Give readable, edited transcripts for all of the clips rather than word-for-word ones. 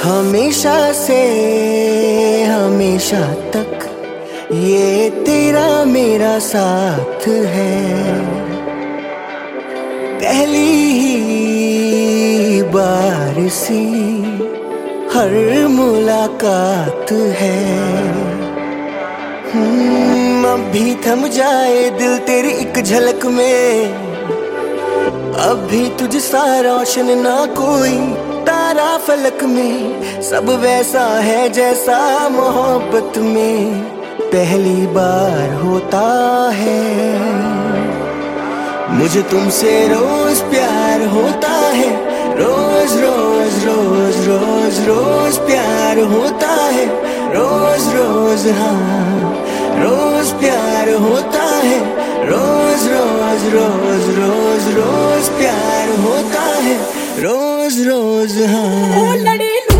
हमेशा से हमेशा तक ये तेरा मेरा साथ है। पहली ही बार सी हर मुलाकात है। अभी थम जाए दिल तेरी एक झलक में, अभी तुझ सा रोशन ना कोई तारा फलक में। सब वैसा है जैसा मोहब्बत में पहली बार होता है। मुझे तुमसे रोज प्यार होता है, रोज रोज रोज रोज रोज प्यार होता है, रोज रोज हाँ रोज प्यार होता है, रोज रोज रोज रोज रोज प्यार होता है, रोज रोज हाँ।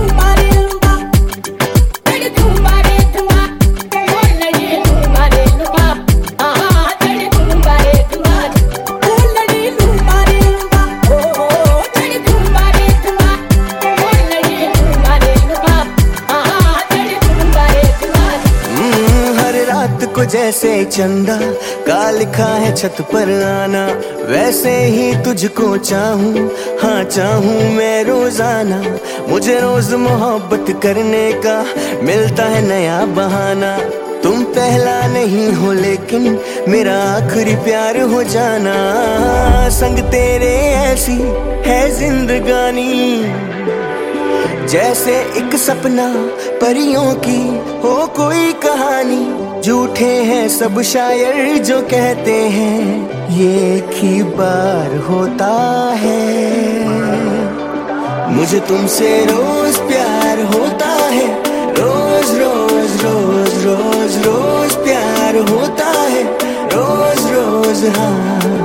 को जैसे चंदा का लिखा है छत पर आना, वैसे ही तुझको चाहूं, हाँ चाहूं मैं रोजाना। मुझे रोज मोहब्बत करने का मिलता है नया बहाना। तुम पहला नहीं हो लेकिन मेरा आखिरी प्यार हो जाना। संग तेरे ऐसी है जिंदगानी, जैसे एक सपना परियों की हो कोई कहानी। झूठे हैं सब शायर जो कहते हैं ये एक ही बार होता है। मुझे तुमसे रोज प्यार होता है, रोज रोज रोज रोज रोज प्यार होता है, रोज रोज हाँ।